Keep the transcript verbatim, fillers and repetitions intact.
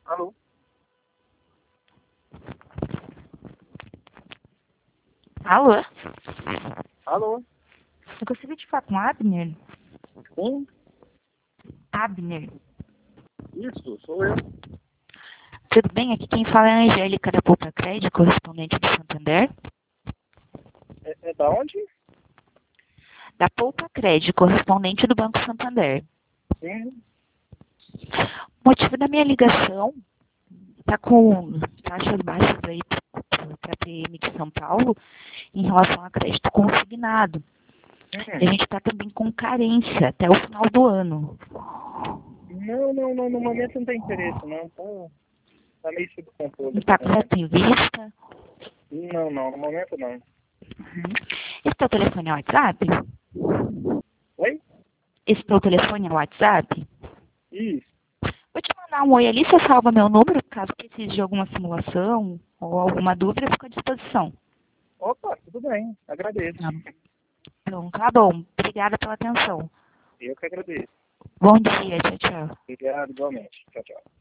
Alô? Alô? Alô? Eu gostaria de falar com o Abner. Quem? Abner. Isso, sou eu. Tudo bem? Aqui quem fala é a Angélica da Poupa Crédito, correspondente do Santander. É, é da onde? Da Poupa Crédito, correspondente do Banco Santander. Sim. O motivo da minha ligação está com taxas baixas aí para a P M de São Paulo em relação a crédito consignado. Hum. E a gente está também com carência até o final do ano. Não, não, não, no momento não tem interesse, não. Tá, tá meio sob controle. Está correto em vista? Não, não, no momento não. Uhum. Esse teu telefone é o WhatsApp? Oi? Esse teu telefone é o WhatsApp? Isso. Vou te mandar um oi ali, você salva meu número, caso precise de alguma simulação ou alguma dúvida, eu fico à disposição. Opa, tudo bem. Agradeço. Tá. Então, tá bom. Obrigada pela atenção. Eu que agradeço. Bom dia, tchau, tchau. Obrigado, igualmente. Tchau, tchau.